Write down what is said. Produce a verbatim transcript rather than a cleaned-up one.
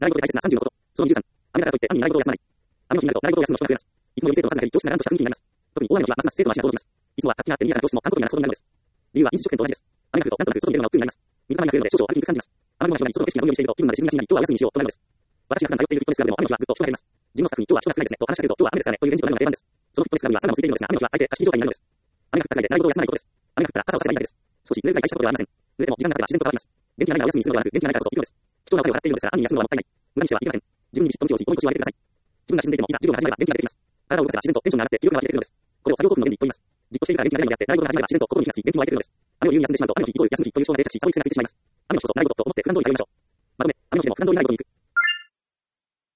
習い事で大切なさんじゅうのこと。そのにじゅうさん。雨だからといって雨に習い事を休まない。雨の日になると習い事を休むの人が増えます。いつもより生徒の数が減り、教室が乱とした雰囲気になります。特に大雨の日はますます生徒の足が遠のきます。いつもは活気があって賑やかな教室も観光地になることになるのです。理由は飲食店と同じです。雨が降るとなんとなく外に出るのが億劫になります。水たまりが増えるので少々歩きにくく感じます。雨雲が広がり外の景色がどんよりしていると気分まで沈みがちになり今日はお休みにしようとなるのです。私が普段通っているフィットネスクラブでも雨の日はぐっと人が減ります。自分のスタッフに今日は人が少ないですねと話しかけると今日は雨ですからねという返事となるのが定番です。そのフィットネスクラブにはサウナもついているのですが雨の日は相手貸し切り状態になるのです。雨が降った回で習い事を休まないことです。雨が降ったら傘を差せばいいだけです。少し濡れるが大したことではありません。濡れても時間が経てば自然と変わります。元気がないならお休みにするのではなく元気がないからこそいいのです。貴重なお金を払っているのですから雨に休むのはもったいない。無駄にしてはいけません。自分にビシッと鞭を打ち、重い腰を上げてください。気分が沈んでいてもいざ授業が始まれば元気が出てきます。体を動かせば自然とテンションが上がって気力が湧いてくるのです。これを作業興奮の原理と言います。じっとしているから元気が出るのであって、習い事が始まれば自然と心に火がつき元気も湧いてくるのです。雨を言うに休んでしまうと雨の日イコール休む日という思想が定着し、サボり癖がついてしまいます。雨の日こそ習い事と思って普段通りやりましょう。まとめ、雨の日でも普段通り習い事に行く。